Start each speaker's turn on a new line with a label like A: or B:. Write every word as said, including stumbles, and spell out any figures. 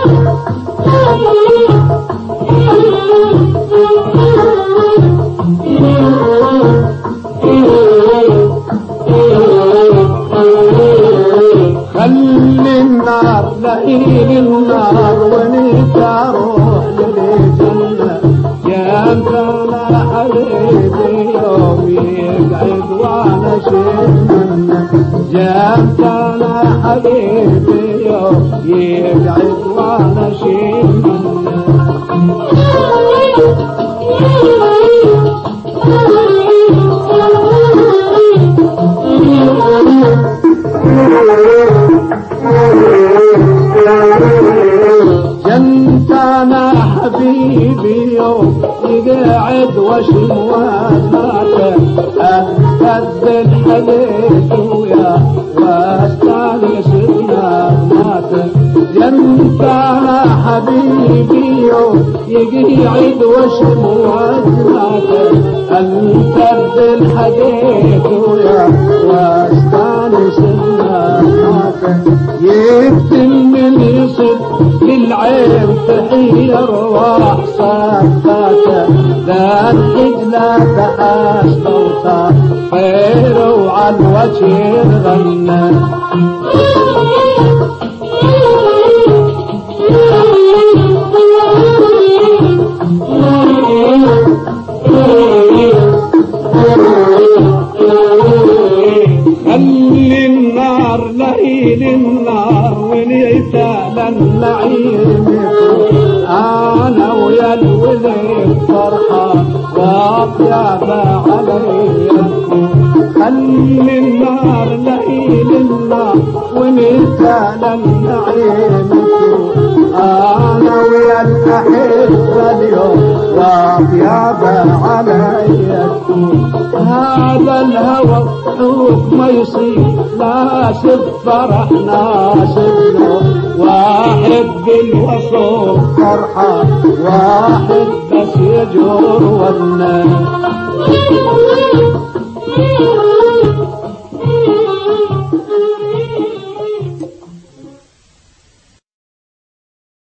A: خلي النار لئيل النار ونيت اروح للجنة يا انت انا حبيبي يوم يقعد وانا شمنا يا انت انا حبيبي يوم يقعد وانا شمنا جنت انا حبيبي يوم يقعد واشم واسمعك اهتز الحديث ويا واستانس بنغماتك جنت انا حبيبي يوم يقعد واشم واسمعك اهتز الحديث ويا واستانس بنغماتك يكتم من يصب للعين تحير واحصاك ذات حجلة أسطوطة خير وعن وجه الغنى خلي النار ليل النار وليت للنعيم انا ويا الولد فرحة واطيابة عليكم خلي النار ليل النار وليت للنعيم انا ويا الاحبة اليوم واطيابة عليكم هذا الهوى حروف ما يصير ناسب فرح ناسب واحد بالوصول فرحة واحد بس يجور والناس